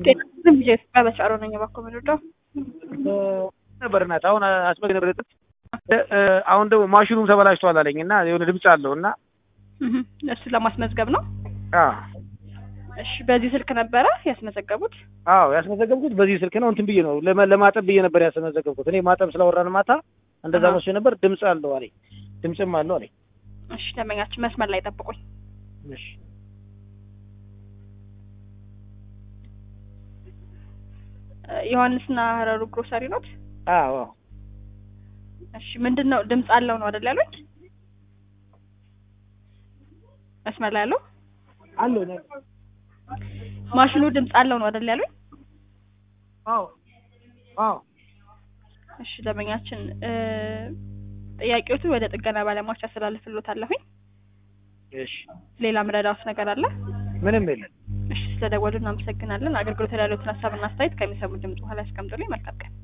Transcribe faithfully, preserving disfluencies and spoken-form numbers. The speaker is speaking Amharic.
ዝም ብዬ በበቻሮ ነኝ ባኮ ምንድነው ነበርና አሁን አስመግ ነበር አሁን ደግሞ ማሽኑም ተበላሽቷል አለኝና የሆነ ድምጽ አለውና እሱ ለማስመዝገብ ነው። አዎ እሺ በዚህ ስልክ ነበረ ያስመዘገቡት? አዎ ያስመዘገቡት በዚህ ስልክ ነው። እንትን ብዬ ነው ለማጠብ ብዬ ነበር ያስመዘገቡት። እኔ ማጠብ ስለወራን ማታ እንደዛ መስሎ ነበር። ድምጽ አለው አለኝ። ድምጽም አለው አለኝ። እሺ ደመኛችን መስመር ላይ ጠብቁኝ። እሺ ዮሐንስና ሀረሩ ግሮሰሪ ነው? አዎ እሺ ምንድነው ድምጽ አለው ነው አይደል ያሉኝ? መስመር ላይ አለው አለው ነው ማሽኑ ድምጽ አለው ነው አይደል ያሉኝ? አዎ አዎ እሺ ደመኛችን ጥያቄዎቹን ወደ ጥገና ባለሙያዎች አስተላልፍልዎታለሁኝ። እሺ ሌላ ምረዳውስ ነገር አለ? ምንም የለም። እሺ ስለደወሉ እናመሰግናለን። አገልግሎት ላይ ያሉትን ሀሳብና አስተያየት ከሚሰሙ ድምጽ በኋላ ያስቀምጡልኝ። መልካም ቀን።